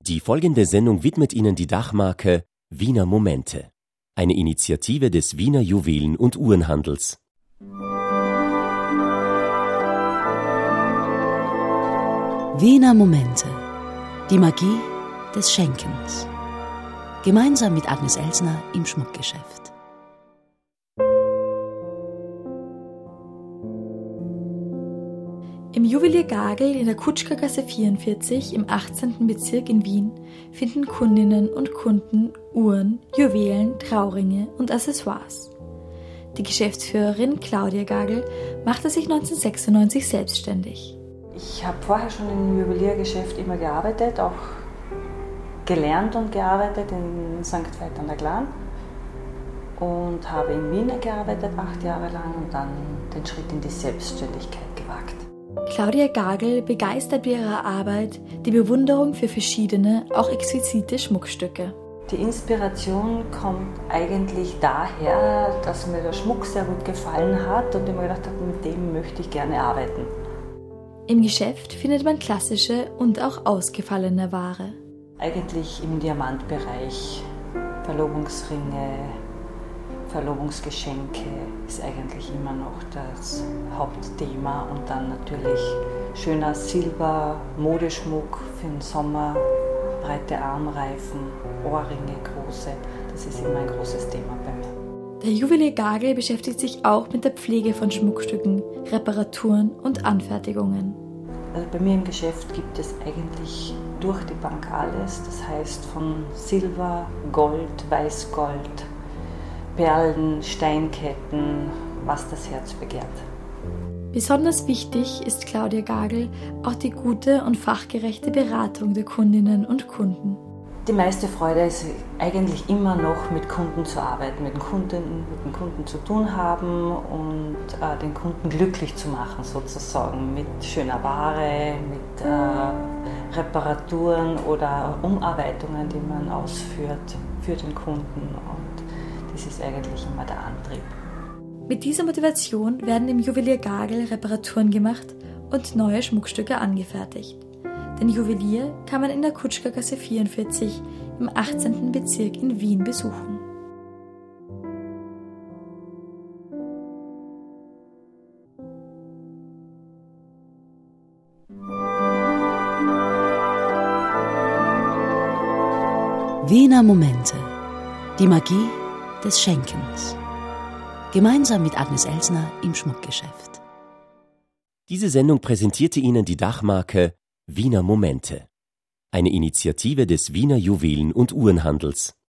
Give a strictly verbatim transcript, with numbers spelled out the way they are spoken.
Die folgende Sendung widmet Ihnen die Dachmarke Wiener Momente, eine Initiative des Wiener Juwelen- und Uhrenhandels. Wiener Momente, die Magie des Schenkens. Gemeinsam mit Agnes Elsner im Schmuckgeschäft. Im Juwelier Gagel in der Kutschkergasse vierundvierzig im achtzehnten Bezirk in Wien finden Kundinnen und Kunden Uhren, Juwelen, Trauringe und Accessoires. Die Geschäftsführerin Claudia Gagel machte sich neunzehnhundertsechsundneunzig selbstständig. Ich habe vorher schon im Juweliergeschäft immer gearbeitet, auch gelernt und gearbeitet in Sankt Veit an der Glan und habe in Wien gearbeitet, acht Jahre lang und dann den Schritt in die Selbstständigkeit gewagt. Claudia Gagel begeistert bei ihrer Arbeit die Bewunderung für verschiedene, auch exquisite Schmuckstücke. Die Inspiration kommt eigentlich daher, dass mir der Schmuck sehr gut gefallen hat und ich mir gedacht habe, mit dem möchte ich gerne arbeiten. Im Geschäft findet man klassische und auch ausgefallene Ware. Eigentlich im Diamantbereich, Verlobungsringe, Verlobungsgeschenke ist eigentlich immer noch das Hauptthema und dann natürlich schöner Silber, Modeschmuck für den Sommer, breite Armreifen, Ohrringe, große, das ist immer ein großes Thema bei mir. Der Juwelier Gagel beschäftigt sich auch mit der Pflege von Schmuckstücken, Reparaturen und Anfertigungen. Also bei mir im Geschäft gibt es eigentlich durch die Bank alles, das heißt von Silber, Gold, Weißgold, Perlen, Steinketten, was das Herz begehrt. Besonders wichtig ist Claudia Gagel auch die gute und fachgerechte Beratung der Kundinnen und Kunden. Die meiste Freude ist eigentlich immer noch mit Kunden zu arbeiten, mit den Kunden, mit den Kunden zu tun haben und äh, den Kunden glücklich zu machen sozusagen mit schöner Ware, mit äh, Reparaturen oder Umarbeitungen, die man ausführt für den Kunden. Das ist eigentlich immer der Antrieb. Mit dieser Motivation werden im Juwelier Gagel Reparaturen gemacht und neue Schmuckstücke angefertigt. Den Juwelier kann man in der Kutschkergasse vierundvierzig im achtzehnten Bezirk in Wien besuchen. Wiener Momente, die Magie des Schenkens. Gemeinsam mit Agnes Elsner im Schmuckgeschäft. Diese Sendung präsentierte Ihnen die Dachmarke Wiener Momente, eine Initiative des Wiener Juwelen- und Uhrenhandels.